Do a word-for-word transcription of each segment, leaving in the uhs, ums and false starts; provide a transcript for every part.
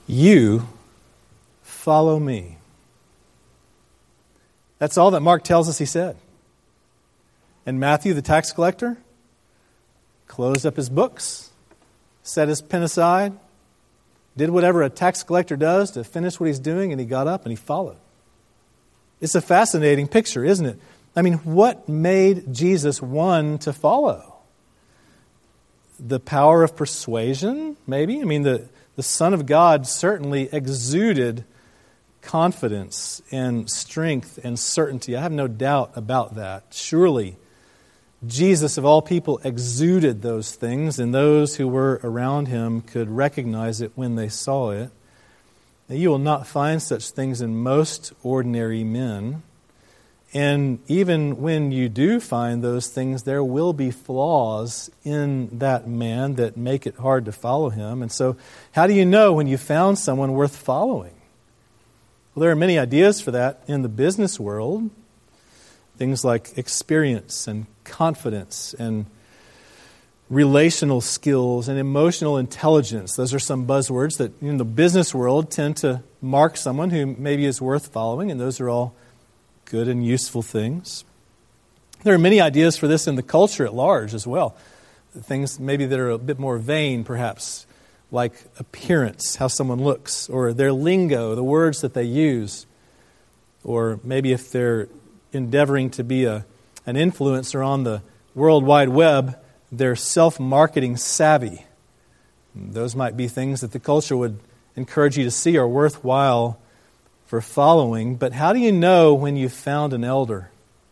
You follow me. That's all that Mark tells us he said. And Matthew, the tax collector, closed up his books, set his pen aside, did whatever a tax collector does to finish what he's doing, and he got up and he followed. It's a fascinating picture, isn't it? I mean, what made Jesus one to follow? The power of persuasion, maybe? I mean, the, the Son of God certainly exuded confidence and strength and certainty. I have no doubt about that. Surely, Jesus, of all people, exuded those things, and those who were around him could recognize it when they saw it. Now, you will not find such things in most ordinary men. And even when you do find those things, there will be flaws in that man that make it hard to follow him. And so, how do you know when you found someone worth following? Well, there are many ideas for that in the business world. Things like experience and confidence and relational skills and emotional intelligence. Those are some buzzwords that in the business world tend to mark someone who maybe is worth following, and those are all good and useful things. There are many ideas for this in the culture at large as well. Things maybe that are a bit more vain, perhaps, like appearance, how someone looks, or their lingo, the words that they use, or maybe if they're endeavoring to be a an influencer on the World Wide Web, they're self-marketing savvy. Those might be things that the culture would encourage you to see are worthwhile for following. But how do you know when you've found an elder?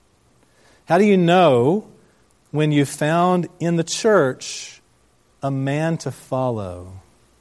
How do you know when you've found in the church a man to follow?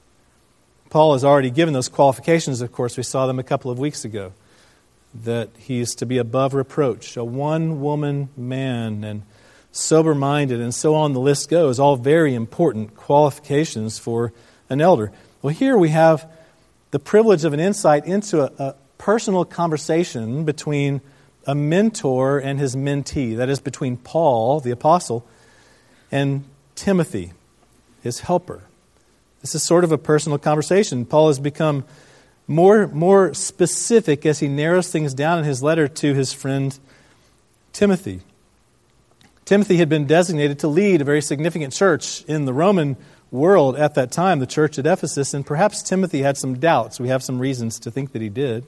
Paul has already given those qualifications, of course. We saw them a couple of weeks ago. That he is to be above reproach, a one-woman man, and sober-minded, and so on the list goes. All very important qualifications for an elder. Well, here we have the privilege of an insight into a, a personal conversation between a mentor and his mentee. That is, between Paul, the apostle, and Timothy, his helper. This is sort of a personal conversation. Paul has become More, more specific as he narrows things down in his letter to his friend Timothy. Timothy had been designated to lead a very significant church in the Roman world at that time, the church at Ephesus, and perhaps Timothy had some doubts. We have some reasons to think that he did.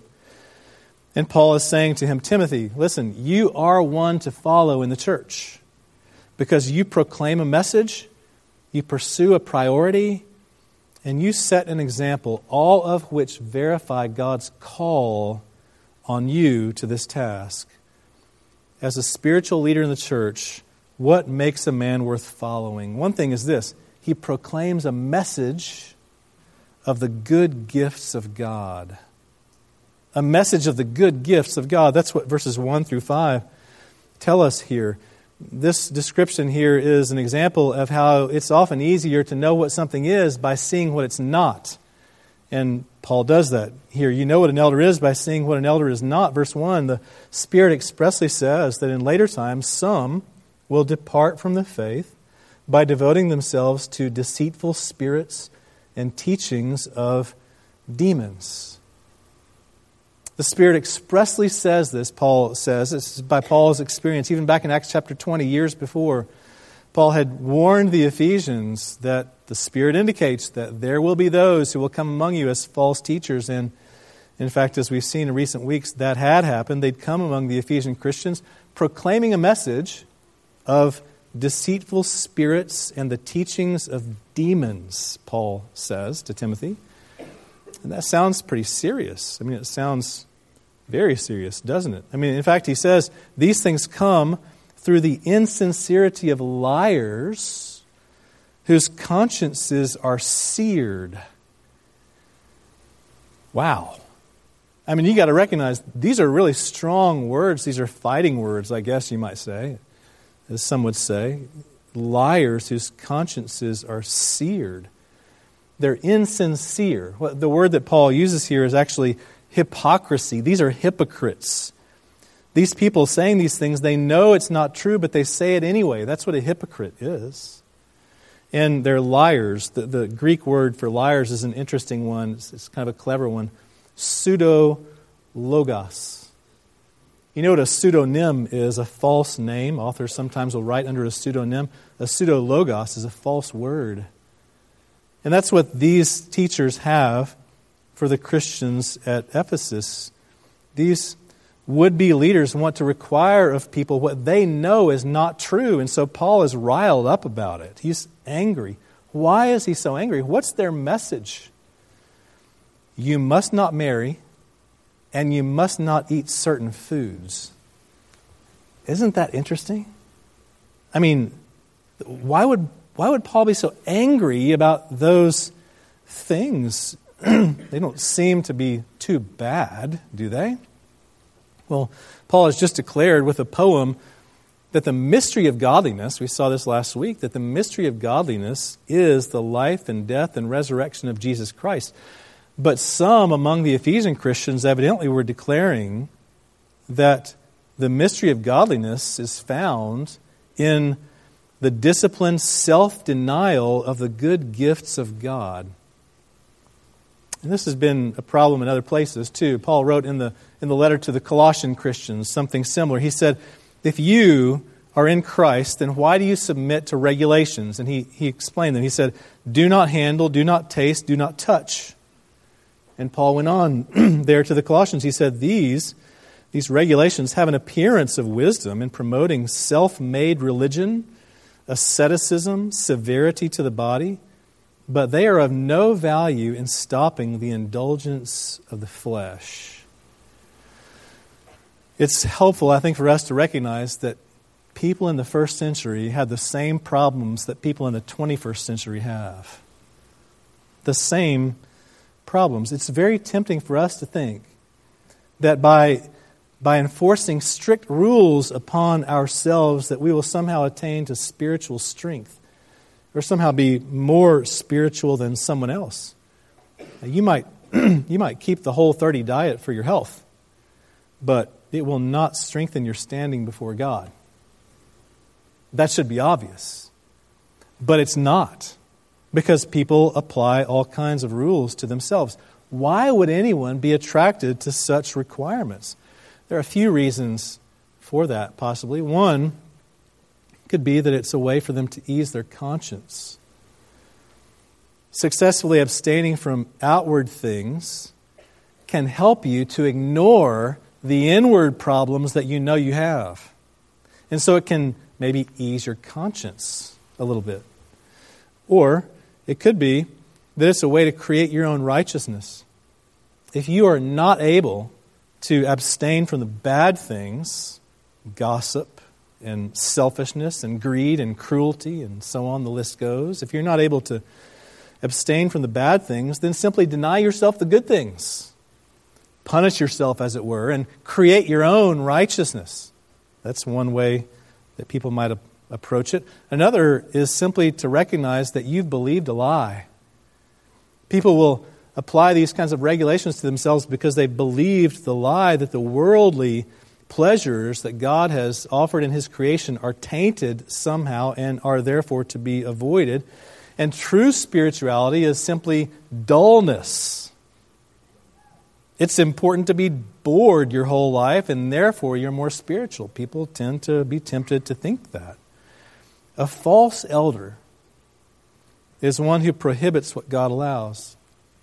And Paul is saying to him, Timothy, listen, you are one to follow in the church because you proclaim a message, you pursue a priority, and you set an example, all of which verify God's call on you to this task. As a spiritual leader in the church, what makes a man worth following? One thing is this: he proclaims a message of the good gifts of God. A message of the good gifts of God. That's what verses one through five tell us here. This description here is an example of how it's often easier to know what something is by seeing what it's not. And Paul does that here. You know what an elder is by seeing what an elder is not. Verse one, the Spirit expressly says that in later times some will depart from the faith by devoting themselves to deceitful spirits and teachings of demons. The Spirit expressly says this, Paul says. This is by Paul's experience. Even back in Acts chapter twenty, years before, Paul had warned the Ephesians that the Spirit indicates that there will be those who will come among you as false teachers. And in fact, as we've seen in recent weeks, that had happened. They'd come among the Ephesian Christians proclaiming a message of deceitful spirits and the teachings of demons, Paul says to Timothy. And that sounds pretty serious. I mean, it sounds very serious, doesn't it? I mean, in fact, he says, these things come through the insincerity of liars whose consciences are seared. Wow. I mean, you got to recognize these are really strong words. These are fighting words, I guess you might say, as some would say. Liars whose consciences are seared. They're insincere. The word that Paul uses here is actually hypocrisy. These are hypocrites. These people saying these things, they know it's not true, but they say it anyway. That's what a hypocrite is. And they're liars. The, the Greek word for liars is an interesting one. It's, it's kind of a clever one. Pseudo-logos. You know what a pseudonym is? A false name. Authors sometimes will write under a pseudonym. A pseudo-logos is a false word. And that's what these teachers have for the Christians at Ephesus. These would-be leaders want to require of people what they know is not true. And so Paul is riled up about it. He's angry. Why is he so angry? What's their message? You must not marry, and you must not eat certain foods. Isn't that interesting? I mean, why would why would Paul be so angry about those things? They don't seem to be too bad, do they? Well, Paul has just declared with a poem that the mystery of godliness, we saw this last week, that the mystery of godliness is the life and death and resurrection of Jesus Christ. But some among the Ephesian Christians evidently were declaring that the mystery of godliness is found in the disciplined self-denial of the good gifts of God. And this has been a problem in other places too. Paul wrote in the in the letter to the Colossian Christians something similar. He said, if you are in Christ, then why do you submit to regulations? And he, he explained them. He said, do not handle, do not taste, do not touch. And Paul went on there to the Colossians. He said, these, these regulations have an appearance of wisdom in promoting self-made religion, asceticism, severity to the body, but they are of no value in stopping the indulgence of the flesh. It's helpful, I think, for us to recognize that people in the first century had the same problems that people in the twenty-first century have. The same problems. It's very tempting for us to think that by, by enforcing strict rules upon ourselves that we will somehow attain to spiritual strength or somehow be more spiritual than someone else. You might, you might keep the Whole thirty diet for your health, but it will not strengthen your standing before God. That should be obvious. But it's not, because people apply all kinds of rules to themselves. Why would anyone be attracted to such requirements? There are a few reasons for that, possibly. One could be that it's a way for them to ease their conscience. Successfully abstaining from outward things can help you to ignore the inward problems that you know you have. And so it can maybe ease your conscience a little bit. Or it could be that it's a way to create your own righteousness. If you are not able to abstain from the bad things, gossip and selfishness and greed and cruelty and so on, the list goes. If you're not able to abstain from the bad things, then simply deny yourself the good things. Punish yourself, as it were, and create your own righteousness. That's one way that people might a- approach it. Another is simply to recognize that you've believed a lie. People will apply these kinds of regulations to themselves because they've believed the lie that the worldly pleasures that God has offered in His creation are tainted somehow and are therefore to be avoided. And true spirituality is simply dullness. It's important to be bored your whole life, and therefore you're more spiritual. People tend to be tempted to think that. A false elder is one who prohibits what God allows.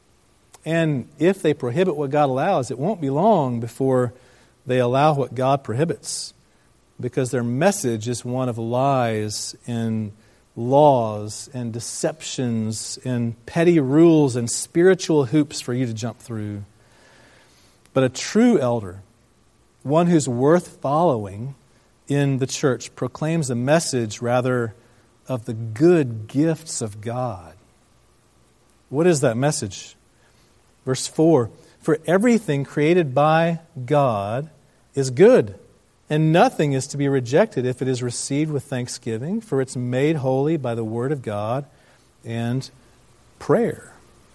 And if they prohibit what God allows, it won't be long before they allow what God prohibits, because their message is one of lies and laws and deceptions and petty rules and spiritual hoops for you to jump through. But a true elder, one who's worth following in the church, proclaims a message rather of the good gifts of God. What is that message? Verse four, for everything created by God is good, and nothing is to be rejected if it is received with thanksgiving, for it's made holy by the word of God and prayer.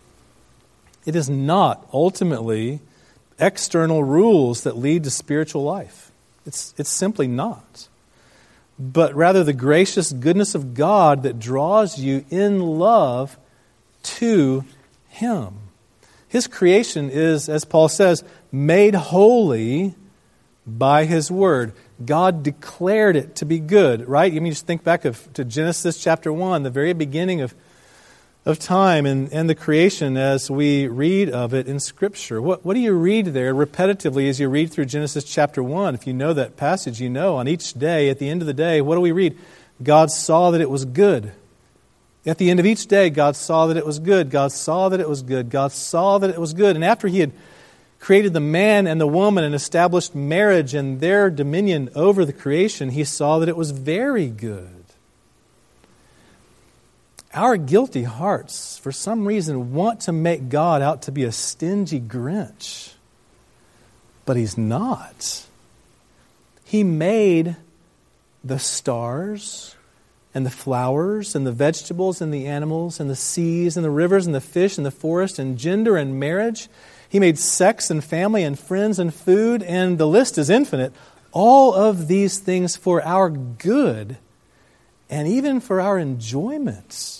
It is not ultimately external rules that lead to spiritual life. It's, it's simply not. but rather the gracious goodness of God that draws you in love to Him. His creation is, as Paul says, made holy by His Word. God declared it to be good, right? I mean, just think back of, to Genesis chapter one, the very beginning of, of time and, and the creation as we read of it in Scripture. What, what do you read there repetitively as you read through Genesis chapter one? If you know that passage, you know on each day, at the end of the day, what do we read? God saw that it was good. At the end of each day, God saw that it was good. God saw that it was good. God saw that it was good. And after He had created the man and the woman and established marriage and their dominion over the creation, He saw that it was very good. Our guilty hearts, for some reason, want to make God out to be a stingy Grinch. But He's not. He made the stars and the flowers and the vegetables and the animals and the seas and the rivers and the fish and the forest and gender and marriage. He made sex and family and friends and food, and the list is infinite. All of these things for our good and even for our enjoyment.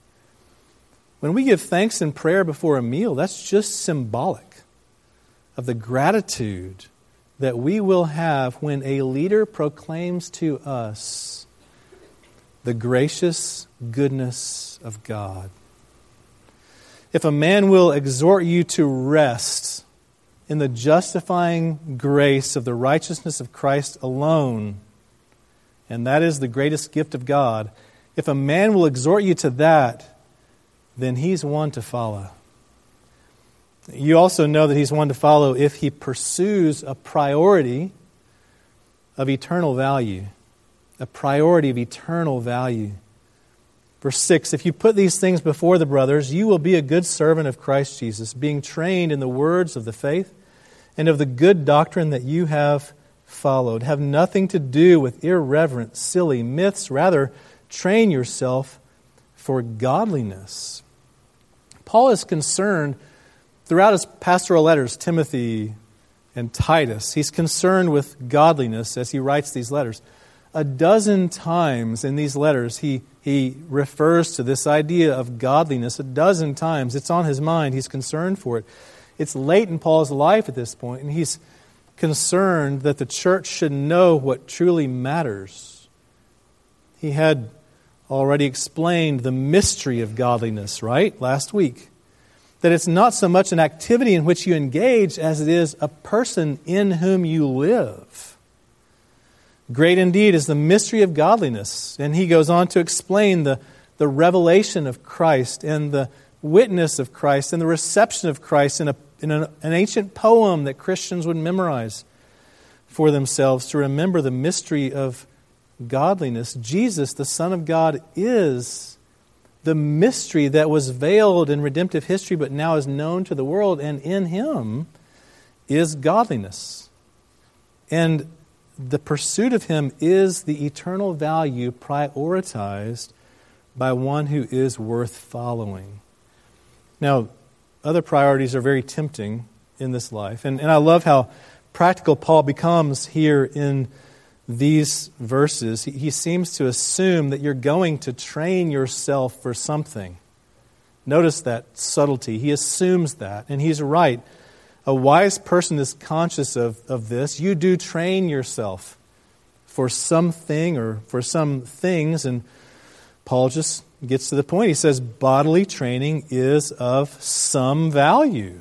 When we give thanks in prayer before a meal, that's just symbolic of the gratitude that we will have when a leader proclaims to us the gracious goodness of God. If a man will exhort you to rest in the justifying grace of the righteousness of Christ alone, and that is the greatest gift of God, if a man will exhort you to that, then he's one to follow. You also know that he's one to follow if he pursues a priority of eternal value. A priority of eternal value. Verse six, if you put these things before the brothers, you will be a good servant of Christ Jesus, being trained in the words of the faith and of the good doctrine that you have followed. Have nothing to do with irreverent, silly myths. Rather, train yourself for godliness. Paul is concerned throughout his pastoral letters, Timothy and Titus. He's concerned with godliness as he writes these letters. A dozen times in these letters, he, he refers to this idea of godliness. A dozen times. It's on his mind. He's concerned for it. It's late in Paul's life at this point, and he's concerned that the church should know what truly matters. He had already explained the mystery of godliness, right, last week. That it's not so much an activity in which you engage as it is a person in whom you live. Great indeed is the mystery of godliness. And he goes on to explain the, the revelation of Christ and the witness of Christ and the reception of Christ in, a, in an, an ancient poem that Christians would memorize for themselves to remember the mystery of godliness. Jesus, the Son of God, is the mystery that was veiled in redemptive history but now is known to the world, and in Him is godliness. And the pursuit of Him is the eternal value prioritized by one who is worth following. Now, other priorities are very tempting in this life. And, and I love how practical Paul becomes here in these verses. He, he seems to assume that you're going to train yourself for something. Notice that subtlety. He assumes that, and he's right. A wise person is conscious of, of this. You do train yourself for something or for some things. And Paul just gets to the point. He says bodily training is of some value.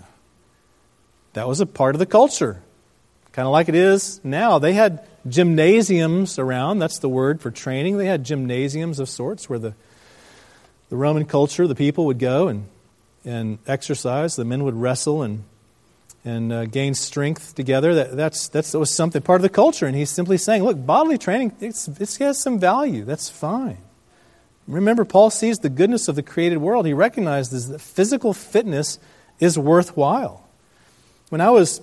That was a part of the culture. Kind of like it is now. They had gymnasiums around. That's the word for training. They had gymnasiums of sorts where the, the Roman culture, the people would go and, and exercise. The men would wrestle and and uh, gain strength together. That, that's, that's, that was something, part of the culture. And he's simply saying, look, bodily training, it's, it has some value. That's fine. Remember, Paul sees the goodness of the created world. He recognizes that physical fitness is worthwhile. When I was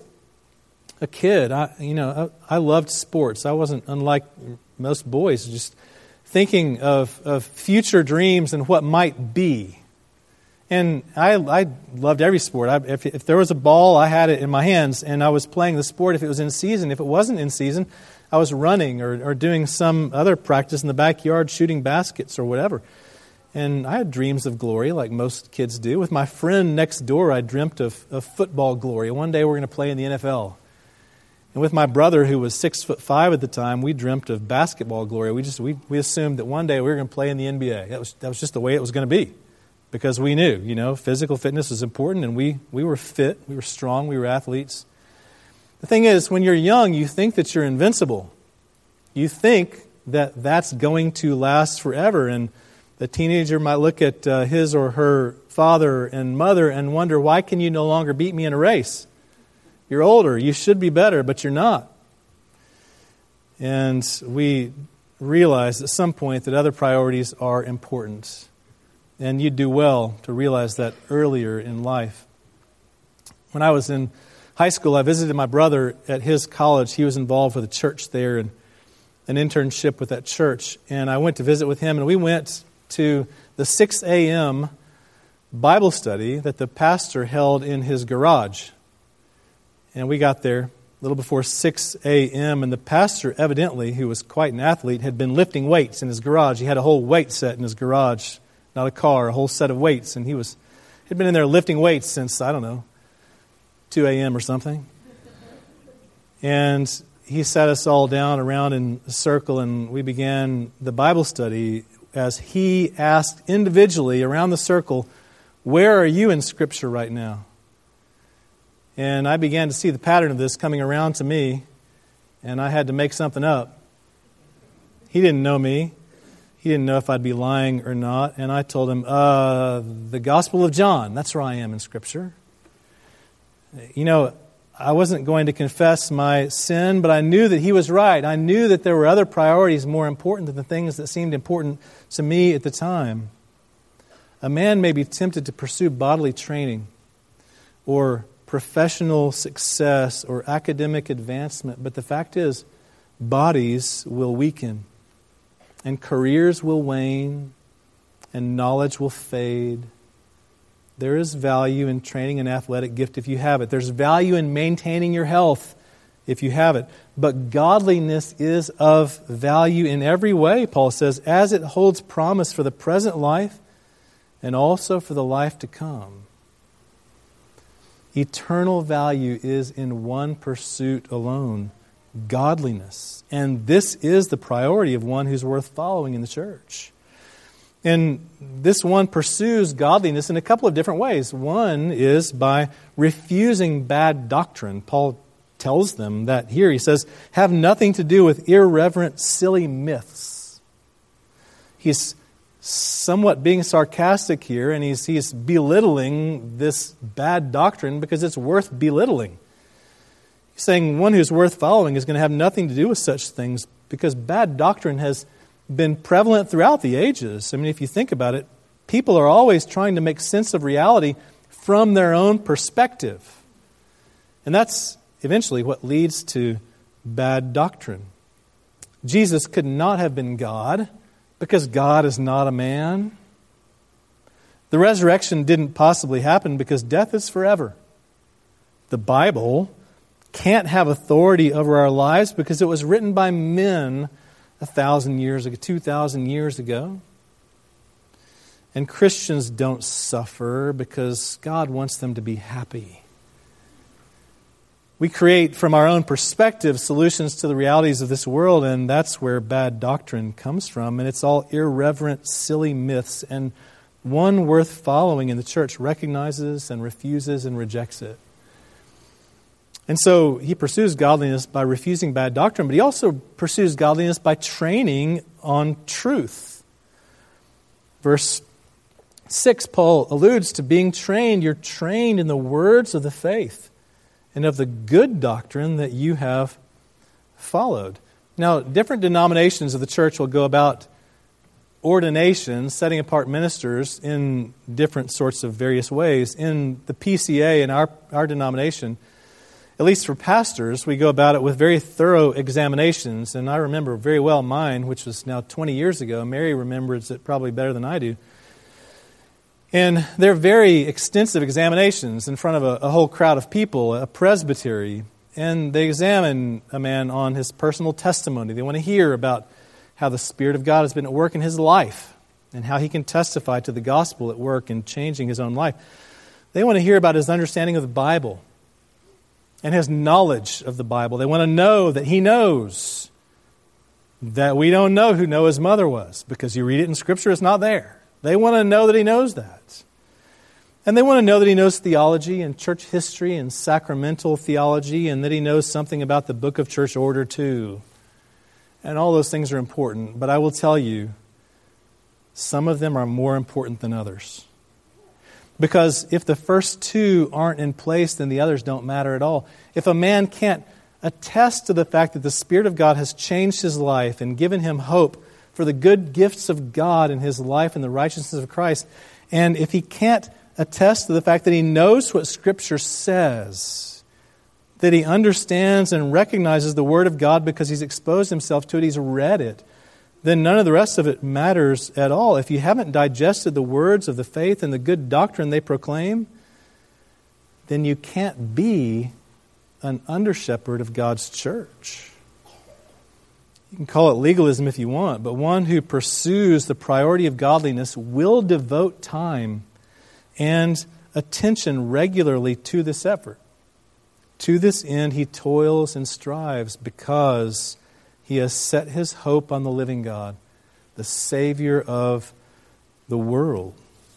a kid, I, you know, I, I loved sports. I wasn't unlike most boys, just thinking of, of future dreams and what might be. And I, I loved every sport. I, if, if there was a ball, I had it in my hands, and I was playing the sport if it was in season. If it wasn't in season, I was running or, or doing some other practice in the backyard, shooting baskets or whatever. And I had dreams of glory, like most kids do. With my friend next door, I dreamt of, of football glory. One day we're going to play in the N F L. And with my brother, who was six foot five at the time, we dreamt of basketball glory. We just we, we assumed that one day we were going to play in the N B A. That was that was just the way it was going to be, because we knew, you know, physical fitness was important, and we we were fit, we were strong, we were athletes. The thing is, when you're young, you think that you're invincible. You think that that's going to last forever, and the teenager might look at uh, his or her father and mother and wonder, why can you no longer beat me in a race? You're older, you should be better, but you're not. And we realize at some point that other priorities are important. And you do well to realize that earlier in life. When I was in high school, I visited my brother at his college. He was involved with a church there and an internship with that church. And I went to visit with him, and we went to the six a.m. Bible study that the pastor held in his garage. And we got there a little before six a.m., and the pastor, evidently, who was quite an athlete, had been lifting weights in his garage. He had a whole weight set in his garage, not a car, a whole set of weights. And he was had been in there lifting weights since, I don't know, two a.m. or something. And he sat us all down around in a circle, and we began the Bible study as he asked individually around the circle, where are you in Scripture right now? And I began to see the pattern of this coming around to me, and I had to make something up. He didn't know me. He didn't know if I'd be lying or not. And I told him, uh, the Gospel of John, that's where I am in Scripture. You know, I wasn't going to confess my sin, but I knew that he was right. I knew that there were other priorities more important than the things that seemed important to me at the time. A man may be tempted to pursue bodily training or professional success or academic advancement, but the fact is, bodies will weaken, and careers will wane, and knowledge will fade. There is value in training an athletic gift if you have it. There's value in maintaining your health if you have it. But godliness is of value in every way, Paul says, as it holds promise for the present life and also for the life to come. Eternal value is in one pursuit alone, godliness. And this is the priority of one who's worth following in the church. And this one pursues godliness in a couple of different ways. One is by refusing bad doctrine. Paul tells them that here. He says, have nothing to do with irreverent, silly myths. He's somewhat being sarcastic here, and he's, he's belittling this bad doctrine because it's worth belittling. He's saying one who's worth following is going to have nothing to do with such things because bad doctrine has been prevalent throughout the ages. I mean, if you think about it, people are always trying to make sense of reality from their own perspective. And that's eventually what leads to bad doctrine. Jesus could not have been God because God is not a man. The resurrection didn't possibly happen because death is forever. The Bible can't have authority over our lives because it was written by men a thousand years ago, two thousand years ago. And Christians don't suffer because God wants them to be happy. We create from our own perspective solutions to the realities of this world, and that's where bad doctrine comes from. And it's all irreverent, silly myths. And one worth following in the church recognizes and refuses and rejects it. And so he pursues godliness by refusing bad doctrine, but he also pursues godliness by training on truth. Verse six, Paul alludes to being trained. You're trained in the words of the faith and of the good doctrine that you have followed. Now, different denominations of the church will go about ordination, setting apart ministers in different sorts of various ways. In the P C A, in our, our denomination, at least for pastors, we go about it with very thorough examinations. And I remember very well mine, which was now twenty years ago. Mary remembers it probably better than I do. And they're very extensive examinations in front of a, a whole crowd of people, a presbytery. And they examine a man on his personal testimony. They want to hear about how the Spirit of God has been at work in his life and how he can testify to the gospel at work in changing his own life. They want to hear about his understanding of the Bible and his knowledge of the Bible. They want to know that he knows that we don't know who Noah's mother was, because you read it in Scripture, it's not there. They want to know that he knows that. And they want to know that he knows theology and church history and sacramental theology, and that he knows something about the book of church order too. And all those things are important. But I will tell you, some of them are more important than others. Because if the first two aren't in place, then the others don't matter at all. If a man can't attest to the fact that the Spirit of God has changed his life and given him hope for the good gifts of God in his life and the righteousness of Christ, and if he can't attest to the fact that he knows what Scripture says, that he understands and recognizes the Word of God because he's exposed himself to it, he's read it, then none of the rest of it matters at all. If you haven't digested the words of the faith and the good doctrine they proclaim, then you can't be an under-shepherd of God's church. You can call it legalism if you want, but one who pursues the priority of godliness will devote time and attention regularly to this effort. To this end, he toils and strives because he has set his hope on the living God, the Savior of the world.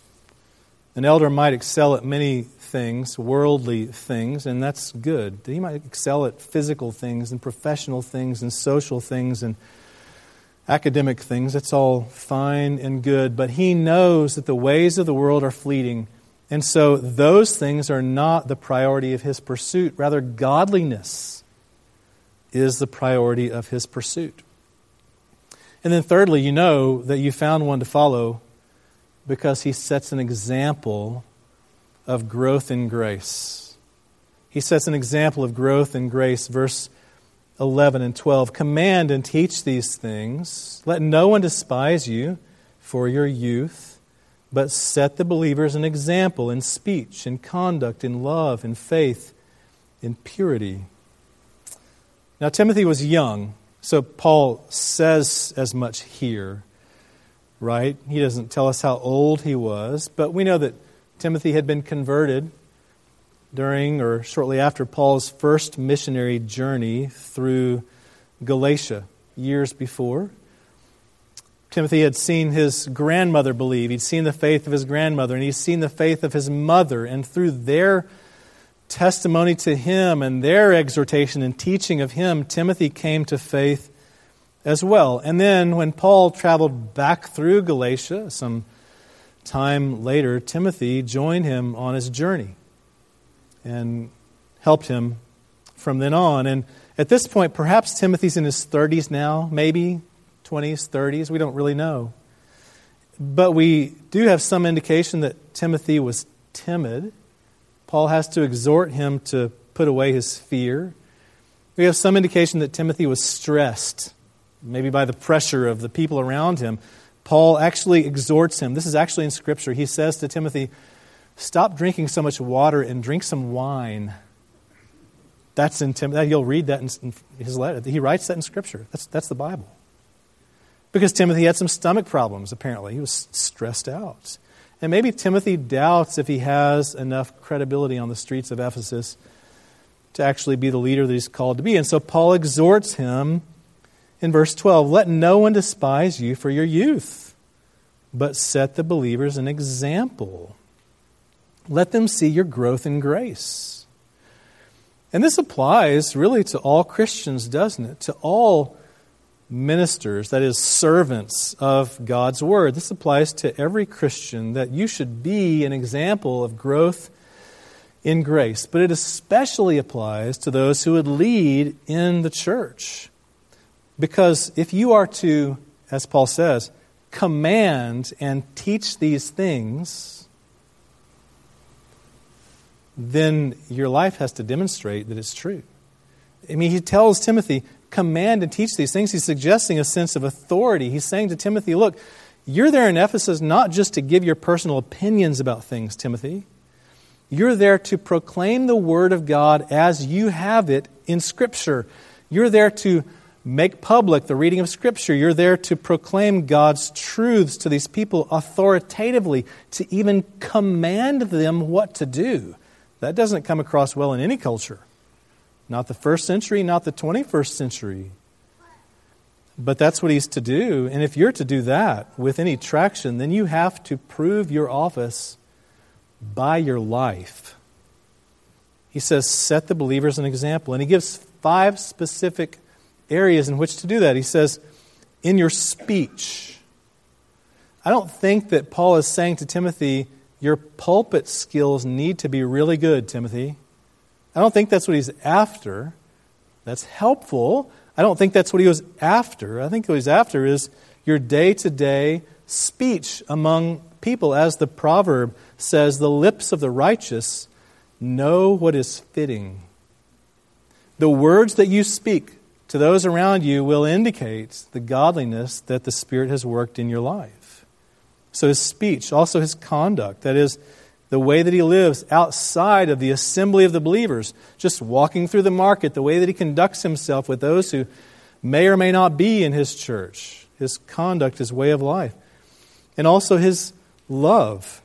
An elder might excel at many things, worldly things, and that's good. He might excel at physical things and professional things and social things and academic things. That's all fine and good. But he knows that the ways of the world are fleeting. And so those things are not the priority of his pursuit. Rather, godliness is the priority of his pursuit. And then thirdly, you know that you found one to follow because he sets an example of growth in grace. He sets an example of growth in grace. Verse eleven and twelve, command and teach these things. Let no one despise you for your youth, but set the believers an example in speech, in conduct, in love, in faith, in purity. Now, Timothy was young, so Paul says as much here, right? He doesn't tell us how old he was, but we know that Timothy had been converted during or shortly after Paul's first missionary journey through Galatia years before. Timothy had seen his grandmother believe. He'd seen the faith of his grandmother, and he'd seen the faith of his mother. And through their testimony to him and their exhortation and teaching of him, Timothy came to faith as well. And then when Paul traveled back through Galatia some time later, Timothy joined him on his journey and helped him from then on. And at this point, perhaps Timothy's in his thirties now, maybe twenties, thirties, we don't really know. But we do have some indication that Timothy was timid. Paul has to exhort him to put away his fear. We have some indication that Timothy was stressed, maybe by the pressure of the people around him. Paul actually exhorts him. This is actually in Scripture. He says to Timothy, stop drinking so much water and drink some wine. That's in Timothy. You'll read that in his letter. He writes that in Scripture. That's, that's the Bible. Because Timothy had some stomach problems, apparently. He was stressed out. And maybe Timothy doubts if he has enough credibility on the streets of Ephesus to actually be the leader that he's called to be. And so Paul exhorts him in verse twelve, let no one despise you for your youth, but set the believers an example. Let them see your growth in grace. And this applies really to all Christians, doesn't it? To all ministers, that is, servants of God's Word. This applies to every Christian, that you should be an example of growth in grace. But it especially applies to those who would lead in the church. Because if you are to, as Paul says, command and teach these things, then your life has to demonstrate that it's true. I mean, he tells Timothy, command and teach these things. He's suggesting a sense of authority. He's saying to Timothy, look, You're there in Ephesus not just to give your personal opinions about things, Timothy. You're there to proclaim the Word of God as you have it in Scripture. You're there to make public the reading of Scripture. You're there to proclaim God's truths to these people authoritatively, to even command them what to do. That doesn't come across well in any culture. Not the first century, not the twenty-first century. But that's what he's to do. And if you're to do that with any traction, then you have to prove your office by your life. He says, set the believers an example. And he gives five specific areas in which to do that. He says, in your speech. I don't think that Paul is saying to Timothy, your pulpit skills need to be really good, Timothy. I don't think that's what he's after. That's helpful. I don't think that's what he was after. I think what he's after is your day-to-day speech among people. As the proverb says, the lips of the righteous know what is fitting. The words that you speak to those around you will indicate the godliness that the Spirit has worked in your life. So his speech, also his conduct, that is, the way that he lives outside of the assembly of the believers, just walking through the market, the way that he conducts himself with those who may or may not be in his church, his conduct, his way of life, and also his love.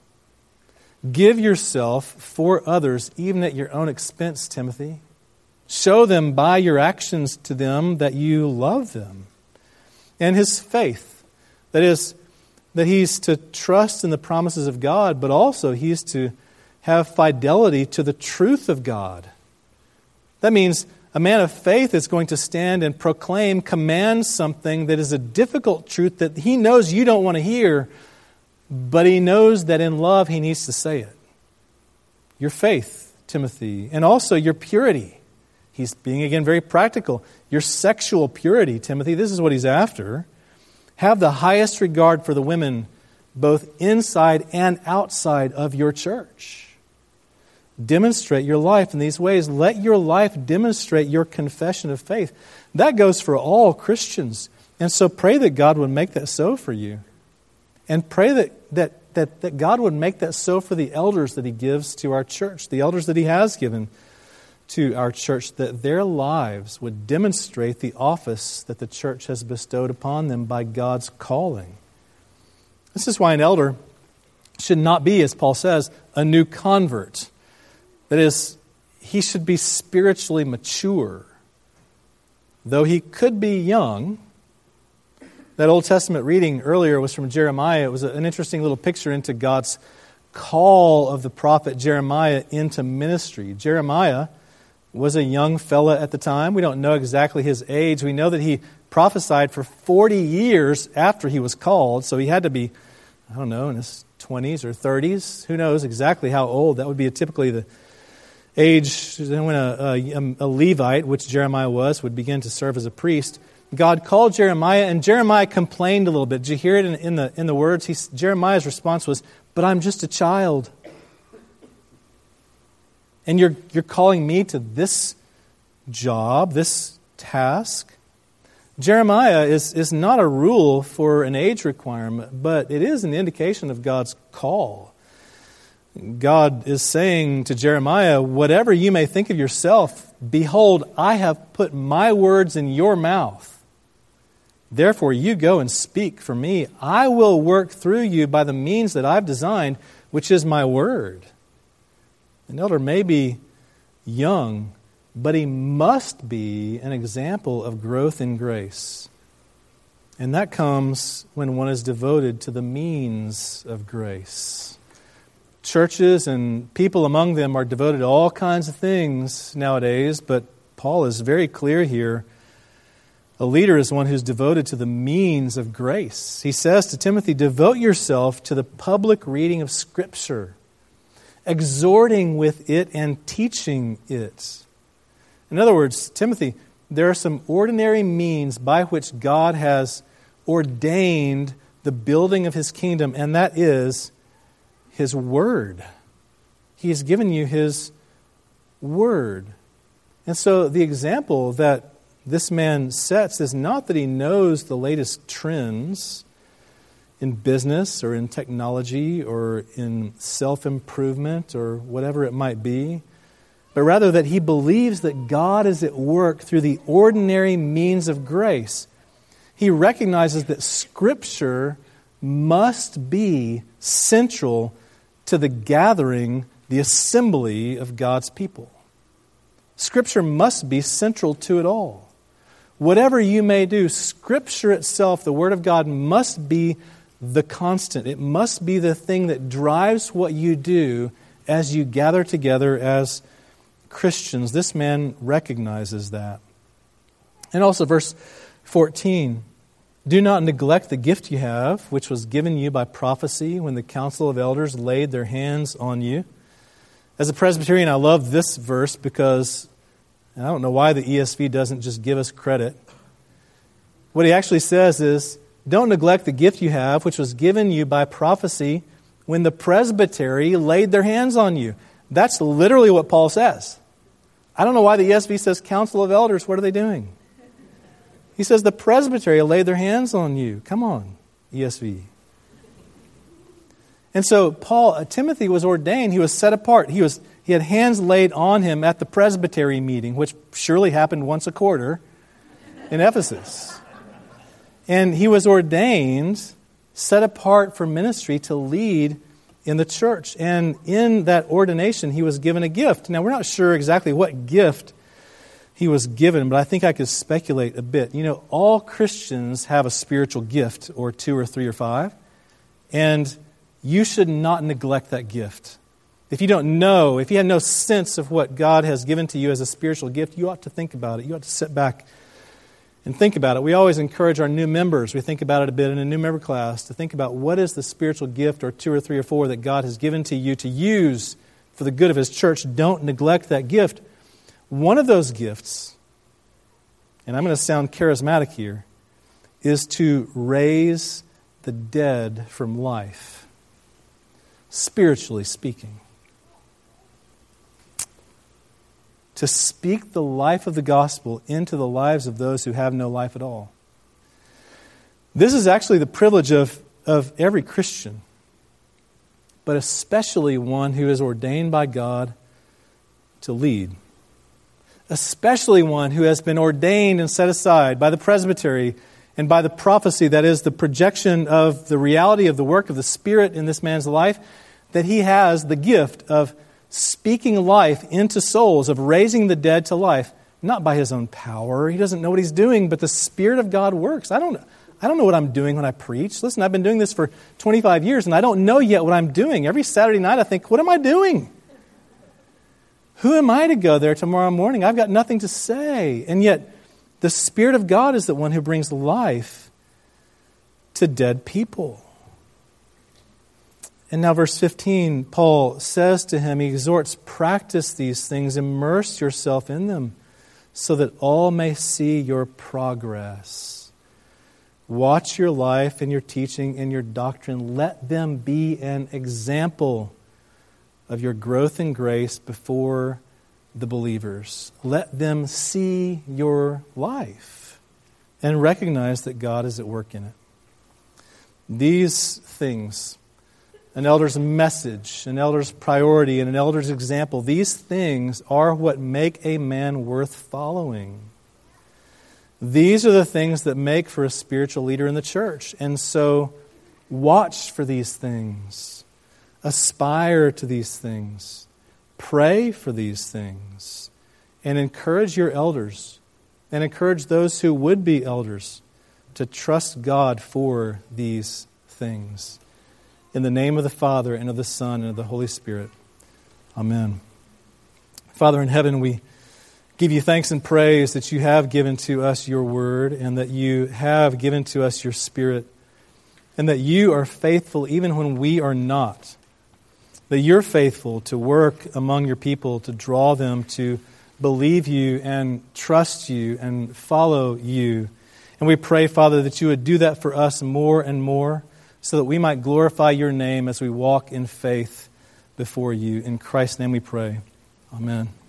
Give yourself for others, even at your own expense, Timothy. Show them by your actions to them that you love them. And his faith, that is, that he's to trust in the promises of God, but also he's to have fidelity to the truth of God. That means a man of faith is going to stand and proclaim, command something that is a difficult truth that he knows you don't want to hear, but he knows that in love he needs to say it. Your faith, Timothy, and also your purity. He's being, again, very practical. Your sexual purity, Timothy, this is what he's after. Have the highest regard for the women, both inside and outside of your church. Demonstrate your life in these ways. Let your life demonstrate your confession of faith. That goes for all Christians. And so pray that God would make that so for you. And pray that, that, that, that God would make that so for the elders that he gives to our church, the elders that he has given to our church, that their lives would demonstrate the office that the church has bestowed upon them by God's calling. This is why an elder should not be, as Paul says, a new convert. That is, he should be spiritually mature. Though he could be young. That Old Testament reading earlier was from Jeremiah. It was an interesting little picture into God's call of the prophet Jeremiah into ministry. Jeremiah was a young fella at the time. We don't know exactly his age. We know that he prophesied for forty years after he was called. So he had to be, I don't know, in his twenties or thirties. Who knows exactly how old. That would be a, typically the age when a, a, a Levite, which Jeremiah was, would begin to serve as a priest. God called Jeremiah, and Jeremiah complained a little bit. Did you hear it in, in the in the words? He, Jeremiah's response was, "But I'm just a child. And you're you're calling me to this job, this task." Jeremiah is, is not a rule for an age requirement, but it is an indication of God's call. God is saying to Jeremiah, whatever you may think of yourself, behold, I have put my words in your mouth. Therefore, you go and speak for me. I will work through you by the means that I've designed, which is my word. An elder may be young, but he must be an example of growth in grace. And that comes when one is devoted to the means of grace. Churches and people among them are devoted to all kinds of things nowadays, but Paul is very clear here. A leader is one who's devoted to the means of grace. He says to Timothy, devote yourself to the public reading of Scripture, exhorting with it and teaching it. In other words, Timothy, there are some ordinary means by which God has ordained the building of His kingdom, and that is His Word. He has given you His Word. And so the example that this man sets is not that he knows the latest trends in business or in technology or in self-improvement or whatever it might be, but rather that he believes that God is at work through the ordinary means of grace. He recognizes that Scripture must be central to the gathering, the assembly of God's people. Scripture must be central to it all. Whatever you may do, Scripture itself, the Word of God, must be the constant. It must be the thing that drives what you do as you gather together as Christians. This man recognizes that. And also verse fourteen, do not neglect the gift you have, which was given you by prophecy when the council of elders laid their hands on you. As a Presbyterian, I love this verse because I don't know why the E S V doesn't just give us credit. What he actually says is, don't neglect the gift you have, which was given you by prophecy when the presbytery laid their hands on you. That's literally what Paul says. I don't know why the E S V says council of elders. What are they doing? He says the presbytery laid their hands on you. Come on, E S V. And so Paul, uh, Timothy was ordained. He was set apart. He was he had hands laid on him at the presbytery meeting, which surely happened once a quarter in Ephesus. And he was ordained, set apart for ministry to lead in the church. And in that ordination, he was given a gift. Now, we're not sure exactly what gift he was given, but I think I could speculate a bit. You know, all Christians have a spiritual gift, or two or three or five. And you should not neglect that gift. If you don't know, if you have no sense of what God has given to you as a spiritual gift, you ought to think about it. You ought to sit back and think about it. We always encourage our new members, we think about it a bit in a new member class, to think about what is the spiritual gift or two or three or four that God has given to you to use for the good of His church. Don't neglect that gift. One of those gifts, and I'm going to sound charismatic here, is to raise the dead from life, spiritually speaking. To speak the life of the gospel into the lives of those who have no life at all. This is actually the privilege of, of every Christian, but especially one who is ordained by God to lead. Especially one who has been ordained and set aside by the presbytery and by the prophecy, that is the projection of the reality of the work of the Spirit in this man's life, that he has the gift of speaking life into souls, of raising the dead to life, not by his own power. He doesn't know what he's doing, but the Spirit of God works. I don't, I don't know what I'm doing when I preach. Listen, I've been doing this for twenty-five years, and I don't know yet what I'm doing. Every Saturday night I think, what am I doing? Who am I to go there tomorrow morning? I've got nothing to say. And yet, the Spirit of God is the one who brings life to dead people. And now verse fifteen, Paul says to him, he exhorts, practice these things, immerse yourself in them, so that all may see your progress. Watch your life and your teaching and your doctrine. Let them be an example of your growth in grace before the believers. Let them see your life and recognize that God is at work in it. These things, an elder's message, an elder's priority, and an elder's example, these things are what make a man worth following. These are the things that make for a spiritual leader in the church. And so, watch for these things. Aspire to these things. Pray for these things. And encourage your elders, and encourage those who would be elders, to trust God for these things. In the name of the Father, and of the Son, and of the Holy Spirit. Amen. Father in heaven, we give you thanks and praise that you have given to us your word, and that you have given to us your Spirit, and that you are faithful even when we are not. That you're faithful to work among your people, to draw them to believe you and trust you and follow you. And we pray, Father, that you would do that for us more and more, so that we might glorify your name as we walk in faith before you. In Christ's name we pray. Amen.